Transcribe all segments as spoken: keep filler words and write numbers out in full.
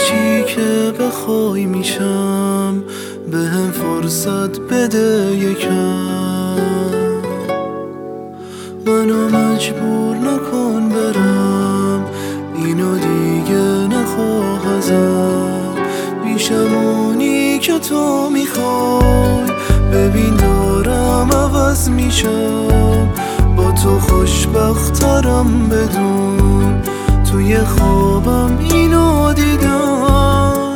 چی که بخوای میشم، به هم فرصت بده یکم. منو مجبور نکن برم، اینو دیگه نخواه ازم. میشم اونی که تو میخوای، ببین دارم عوض میشم. با تو خوشبخترم بدون، توی خوابم اینو دیدم.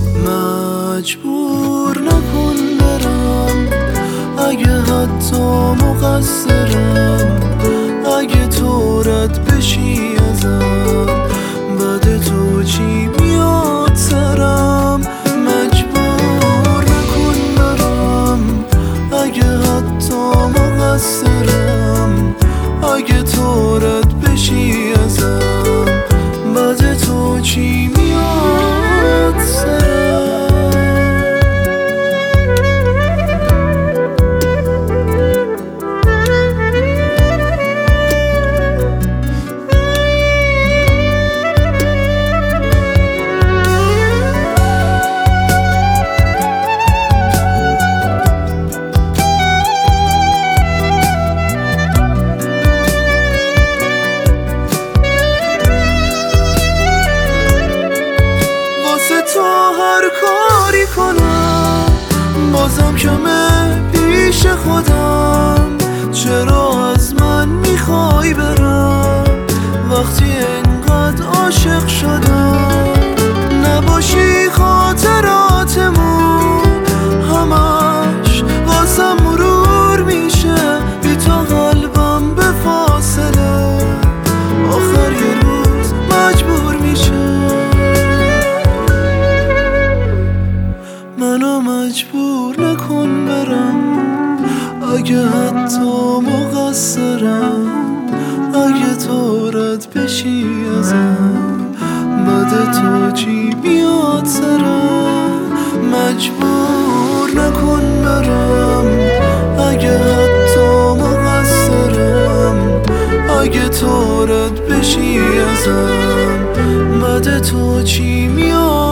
مجبور نکن برم، اگه حتی مقصرم. اگه تو رد بشی ازم، بعد تو چی میاد سرم. مجبور نکن برم، اگه حتی مقصرم. اگه تو رد بشی ازم، بعد تو چی میاد سرم. تو هر کاری کنم، بازم کمه پیش خودم. چرا از من میخوای برم، وقتی انقدر عاشق شدم. نباشی خاطراتمون همش واسم مرور میشه، بی تو قلبم به فاصله آخر یه روز مجبور میشه. منو مجبور نکن برم، اگه حتی مقصرم. اگه تو رد بشی ازم، بعد تو چی بیاد سرم. مجبور نکن برم، اگه حتی مقصرم. اگه تو رد بشی ازم، بعد تو چی میاد